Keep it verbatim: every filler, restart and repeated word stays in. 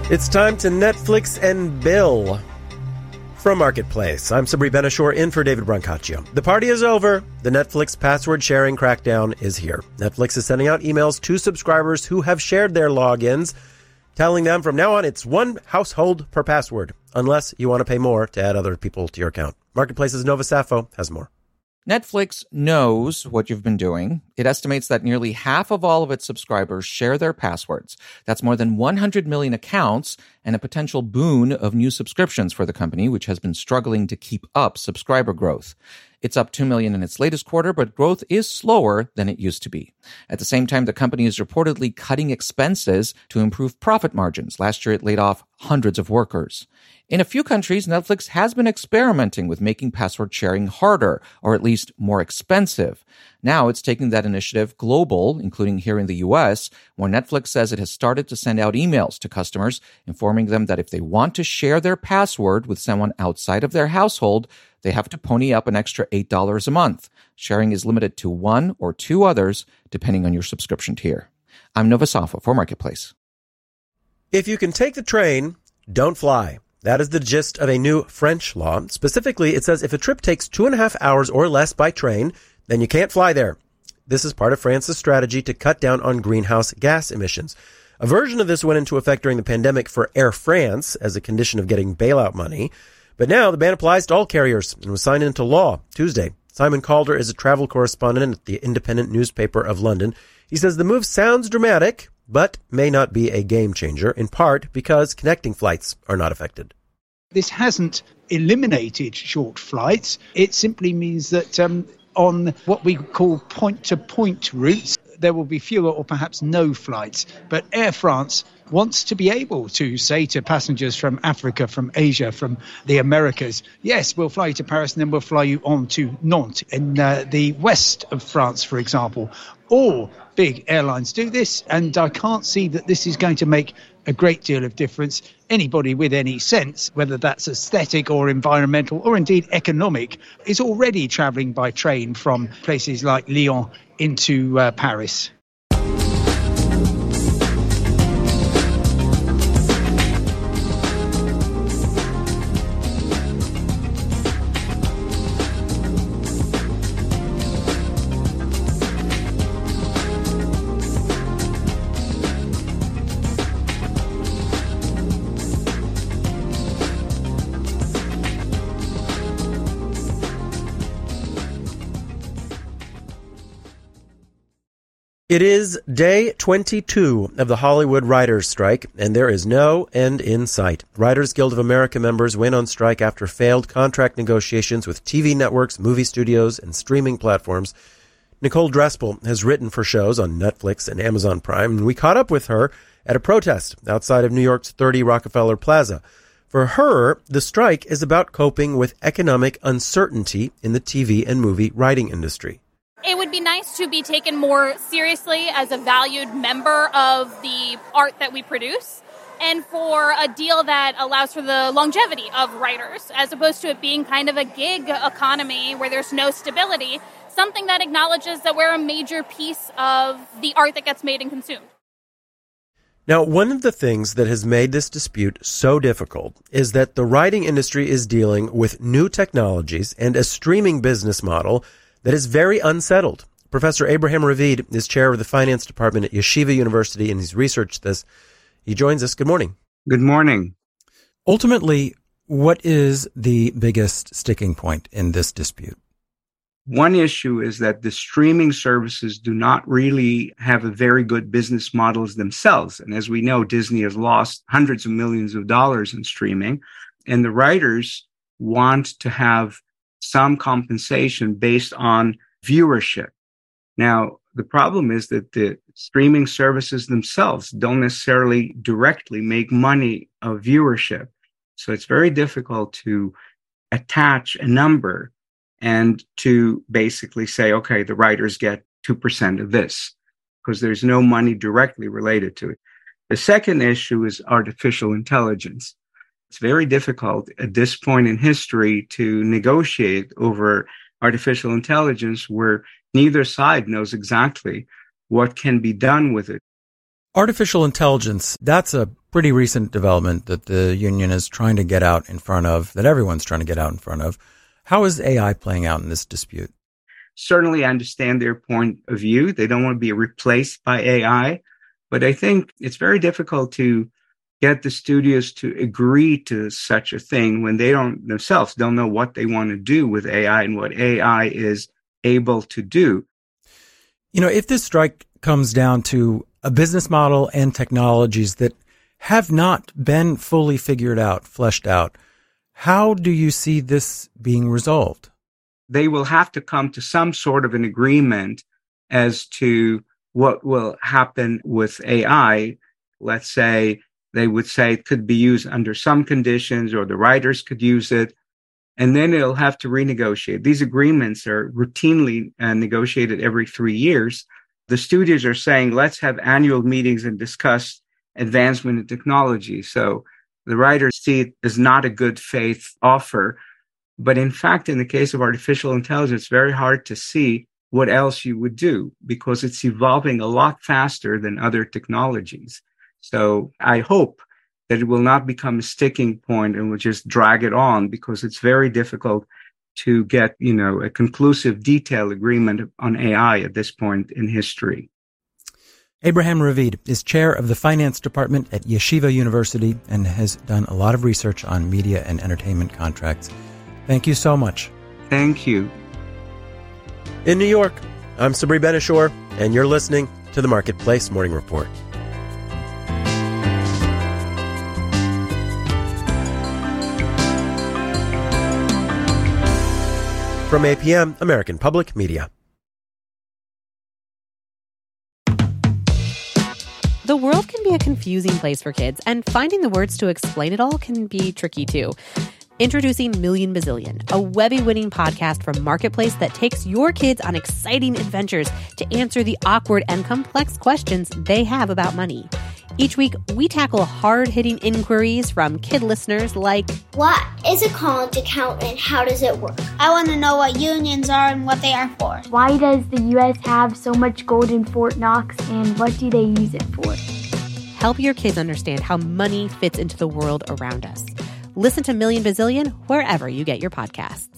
It's time to Netflix and Bill. From Marketplace, I'm Sabri Ben-Achour in for David Brancaccio. The party is over. The Netflix password sharing crackdown is here. Netflix is sending out emails to subscribers who have shared their logins, telling them from now on it's one household per password, unless you want to pay more to add other people to your account. Marketplace's Nova Safo has more. Netflix knows what you've been doing. It estimates that nearly half of all of its subscribers share their passwords. That's more than one hundred million accounts and a potential boon of new subscriptions for the company, which has been struggling to keep up subscriber growth. It's up two million in its latest quarter, but growth is slower than it used to be. At the same time, the company is reportedly cutting expenses to improve profit margins. Last year, it laid off hundreds of workers. In a few countries, Netflix has been experimenting with making password sharing harder, or at least more expensive. Now it's taking that initiative global, including here in the U S, where Netflix says it has started to send out emails to customers, informing them that if they want to share their password with someone outside of their household, they have to pony up an extra eight dollars a month. Sharing is limited to one or two others, depending on your subscription tier. I'm Nova Safo for Marketplace. If you can take the train, don't fly. That is the gist of a new French law. Specifically, it says if a trip takes two and a half hours or less by train, then you can't fly there. This is part of France's strategy to cut down on greenhouse gas emissions. A version of this went into effect during the pandemic for Air France as a condition of getting bailout money. But now the ban applies to all carriers and was signed into law Tuesday. Simon Calder is a travel correspondent at the Independent newspaper of London. He says the move sounds dramatic, but may not be a game changer, in part because connecting flights are not affected. This hasn't eliminated short flights. It simply means that um, on what we call point-to-point routes, there will be fewer or perhaps no flights. But Air France wants to be able to say to passengers from Africa, from Asia, from the Americas, yes, we'll fly you to Paris and then we'll fly you on to Nantes in uh, the west of France, for example. All big airlines do this, and I can't see that this is going to make a great deal of difference. Anybody with any sense, whether that's aesthetic or environmental or indeed economic, is already travelling by train from places like Lyon into uh, Paris. It is day twenty-two of the Hollywood writers' strike, and there is no end in sight. Writers Guild of America members went on strike after failed contract negotiations with T V networks, movie studios, and streaming platforms. Nicole Drespel has written for shows on Netflix and Amazon Prime, and we caught up with her at a protest outside of New York's thirty Rockefeller Plaza. For her, the strike is about coping with economic uncertainty in the T V and movie writing industry. It would be nice to be taken more seriously as a valued member of the art that we produce, and for a deal that allows for the longevity of writers, as opposed to it being kind of a gig economy where there's no stability, something that acknowledges that we're a major piece of the art that gets made and consumed. Now, one of the things that has made this dispute so difficult is that the writing industry is dealing with new technologies and a streaming business model that is very unsettled. Professor Abraham Ravid is chair of the finance department at Yeshiva University, and he's researched this. He joins us. Good morning. Good morning. Ultimately, what is the biggest sticking point in this dispute? One issue is that the streaming services do not really have a very good business models themselves. And as we know, Disney has lost hundreds of millions of dollars in streaming, and the writers want to have some compensation based on viewership. Now, the problem is that the streaming services themselves don't necessarily directly make money of viewership. So it's very difficult to attach a number and to basically say, okay, the writers get two percent of this, because there's no money directly related to it. The second issue is artificial intelligence. It's very difficult at this point in history to negotiate over artificial intelligence where neither side knows exactly what can be done with it. Artificial intelligence, that's a pretty recent development that the union is trying to get out in front of, that everyone's trying to get out in front of. How is A I playing out in this dispute? Certainly I understand their point of view. They don't want to be replaced by A I, but I think it's very difficult to get the studios to agree to such a thing when they don't themselves don't know what they want to do with A I and what A I is able to do. You know, if this strike comes down to a business model and technologies that have not been fully figured out, fleshed out, how do you see this being resolved? They will have to come to some sort of an agreement as to what will happen with A I. Let's say they would say it could be used under some conditions, or the writers could use it, and then it'll have to renegotiate. These agreements are routinely uh, negotiated every three years. The studios are saying, let's have annual meetings and discuss advancement in technology. So the writers see it as not a good faith offer. But in fact, in the case of artificial intelligence, it's very hard to see what else you would do because it's evolving a lot faster than other technologies. So I hope that it will not become a sticking point and will just drag it on, because it's very difficult to get, you know, a conclusive, detailed agreement on A I at this point in history. Abraham Ravid is chair of the finance department at Yeshiva University and has done a lot of research on media and entertainment contracts. Thank you so much. Thank you. In New York, I'm Sabri Ben-Achour, and you're listening to the Marketplace Morning Report. From A P M, American Public Media. The world can be a confusing place for kids, and finding the words to explain it all can be tricky too. Introducing Million Bazillion, a Webby-winning podcast from Marketplace that takes your kids on exciting adventures to answer the awkward and complex questions they have about money. Each week, we tackle hard-hitting inquiries from kid listeners like, what is a college account and how does it work? I want to know what unions are and what they are for. Why does the U S have so much gold in Fort Knox, and what do they use it for? Help your kids understand how money fits into the world around us. Listen to Million Bazillion wherever you get your podcasts.